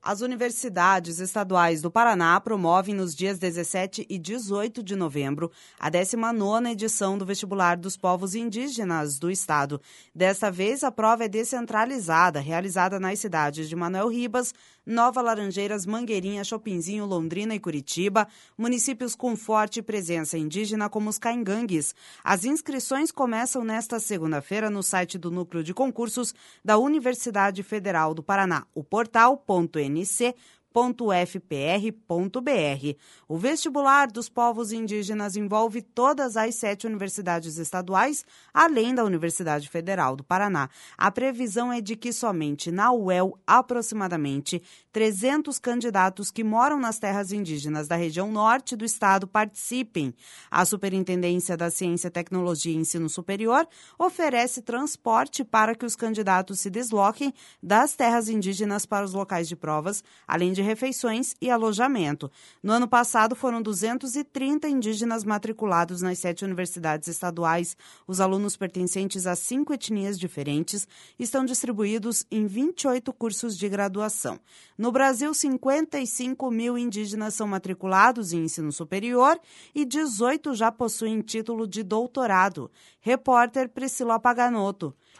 As universidades estaduais do Paraná promovem nos dias 17 e 18 de novembro a 19ª edição do Vestibular dos Povos Indígenas do Estado. Desta vez, a prova é descentralizada, realizada nas cidades de Manoel Ribas, Nova Laranjeiras, Mangueirinha, Chopinzinho, Londrina e Curitiba, municípios com forte presença indígena como os caingangues. As inscrições começam nesta segunda-feira no site do Núcleo de Concursos da Universidade Federal do Paraná, o portal.nc.fpr.br. O vestibular dos povos indígenas envolve todas as 7 universidades estaduais, além da Universidade Federal do Paraná. A previsão é de que somente na UEL, aproximadamente 300 candidatos que moram nas terras indígenas da região norte do estado participem. A Superintendência da Ciência, Tecnologia e Ensino Superior oferece transporte para que os candidatos se desloquem das terras indígenas para os locais de provas, além de refeições e alojamento. No ano passado, foram 230 indígenas matriculados nas 7 universidades estaduais. Os alunos pertencentes a 5 etnias diferentes estão distribuídos em 28 cursos de graduação. No Brasil, 55 mil indígenas são matriculados em ensino superior e 18 já possuem título de doutorado. Repórter Priscila Paganoto.